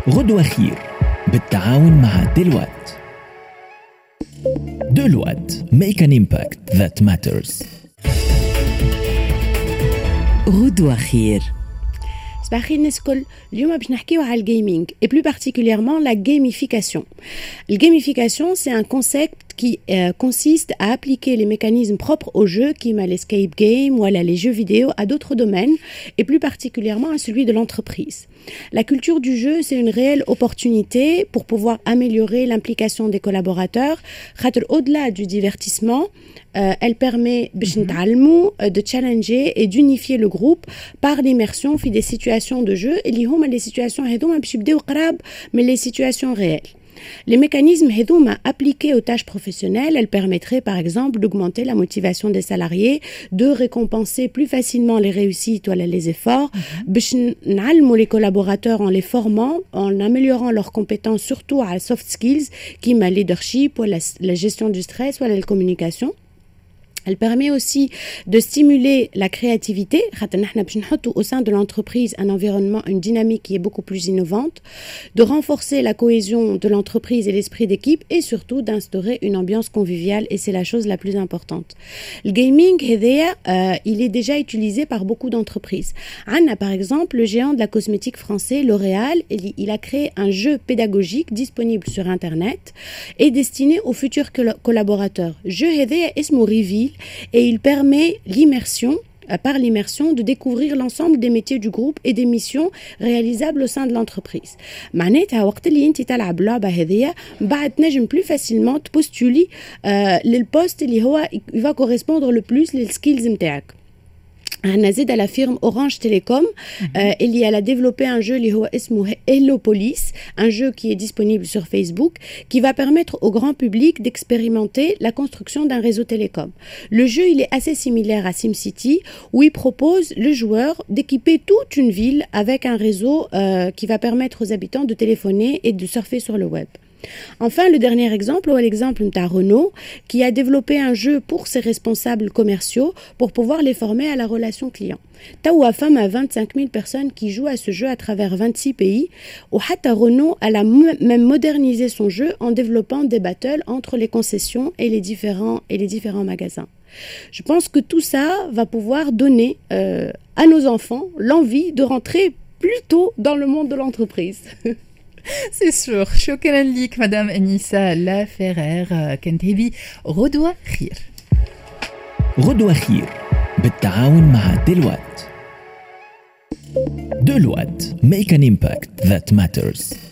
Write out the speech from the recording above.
غدوة خير بالتعاون مع دلوقت make an impact that matters. غدوة خير. صباح الخير الناس الكل. اليوم باش نحكيو على الجيمنج et plus particulièrement la gamification. La gamification, c'est un concept qui consiste à appliquer les mécanismes propres aux jeux, qui m'a l'escape game ou les jeux vidéo à d'autres domaines et plus particulièrement à celui de l'entreprise. La culture du jeu, c'est une réelle opportunité pour pouvoir améliorer l'implication des collaborateurs. Au-delà du divertissement, elle permet de challenger et d'unifier le groupe par l'immersion في des situations de jeu اللي هما les situations هذوما باش يبداو قراب mais les situations réelles. Les mécanismes هذوما appliqués aux tâches professionnelles, elles permettraient par exemple d'augmenter la motivation des salariés, de récompenser plus facilement les réussites ou les efforts, باش نعلموا les collaborateurs en les formant, en améliorant leurs compétences surtout à soft skills comme le leadership ou la gestion du stress ou la communication. Elle permet aussi de stimuler la créativité. Au sein de l'entreprise, un environnement, une dynamique qui est beaucoup plus innovante, de renforcer la cohésion de l'entreprise et l'esprit d'équipe et surtout d'instaurer une ambiance conviviale et c'est la chose la plus importante. Le gaming, il est déjà utilisé par beaucoup d'entreprises. Anna, par exemple, le géant de la cosmétique français, L'Oréal, il a créé un jeu pédagogique disponible sur Internet et destiné aux futurs collaborateurs. Jeu ismo Reveal et il permet par l'immersion de découvrir l'ensemble des métiers du groupe et des missions réalisables au sein de l'entreprise. معناتها وقت اللي انت تلعب اللعبه هذيا بعد تنجم plus facilement تبوستولي للبوست اللي هو va correspondre le plus les skills نتاعك. زاد la firme Orange Telecom, elle a développé un jeu qui s'appelle Hello Police, un jeu qui est disponible sur Facebook, qui va permettre au grand public d'expérimenter la construction d'un réseau télécom. Le jeu, il est assez similaire à SimCity, où il propose le joueur d'équiper toute une ville avec un réseau qui va permettre aux habitants de téléphoner et de surfer sur le web. Enfin, le dernier exemple, ou l'exemple de Renault, qui a développé un jeu pour ses responsables commerciaux pour pouvoir les former à la relation client. Tawa Femme a 25 000 personnes qui jouent à ce jeu à travers 26 pays. Ou Hatta Renault a même modernisé son jeu en développant des battles entre les concessions et les différents magasins. Je pense que tout ça va pouvoir donner à nos enfants l'envie de rentrer plus tôt dans le monde de l'entreprise. C'est sûr. شكرا ليك مدام أنيسة لافيرير كانت هذه غدوة خير. غدوة خير بالتعاون مع دلوقت make an impact that matters.